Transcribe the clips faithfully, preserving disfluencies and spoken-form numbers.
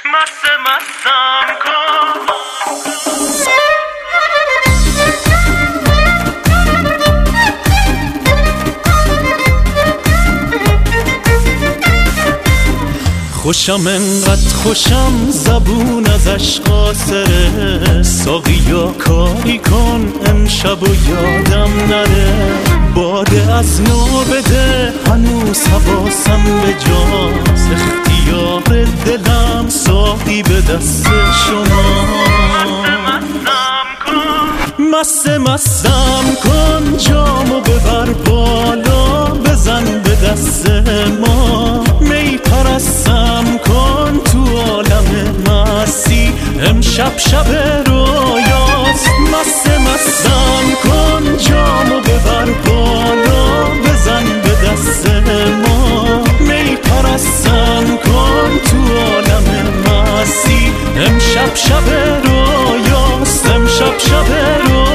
مست مستم کن. خوشم انقدر خوشم زبون ازش قاصره، ساقیا کاری کن امشب و یادم نره. باده از نو بده هنوز حواسم به جاست، اختیار دلم ساقی به دست شما. مست مستم کن جامو ببر بالا، بزن به دست ما می پرستم کن تو عالم مستی، امشب شب رویاست. مست مستم کن جامو ببر بالا، بزن به دست ما می پرستم کن تو عالم مستی، امشب شب رویاست، امشب شب رویاست.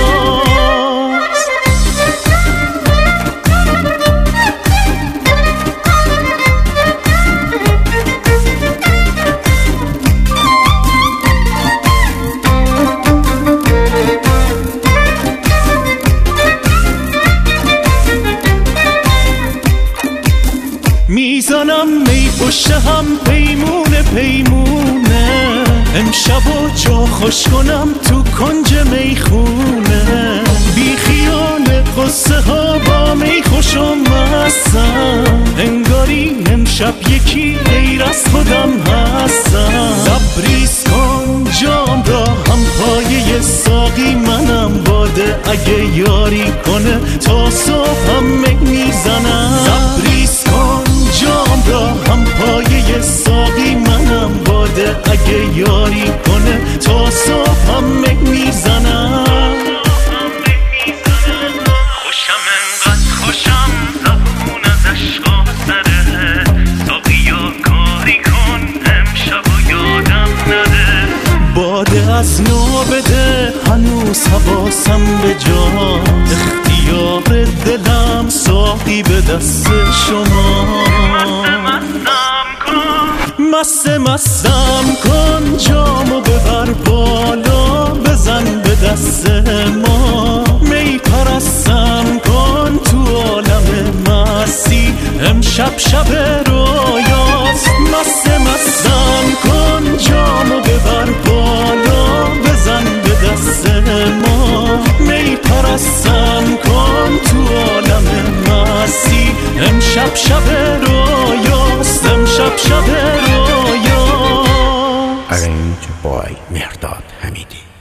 میزنم می پشت هم پیمونه پیمونه، امشب و جا خوش کنم تو کنج میخونه. بی خیال قصه ها با می خوشم هستم، انگاری امشب یکی غیر از خودم هستم. لبریز کن جام را هم پایه ساقی منم، باده اگه یاری کنه تا صبح هم می میزنم. لبریز کن جام را هم پایه ساقی منم، باده اگه یاری کنه تا صبح هم می میزنم. خوشم انقدر خوشم زبون ازش قاصره، ساقیا کاری کن امشب و یادم نده. باده از نو بده هنوز حواسم به جاست، اختیار دلم ساقی به دست شما. مست مستم کن جامو ببر بالا، بزن به دست ما می پرستم کن تو عالم مستی، امشب شب رویاست. مست مستم کن جامو ببر بالا، بزن به دست ما می پرستم کن تو عالم مستی، امشب شب رویاست، امشب شب رویاست. Arranged by Mehrdad Hamidi.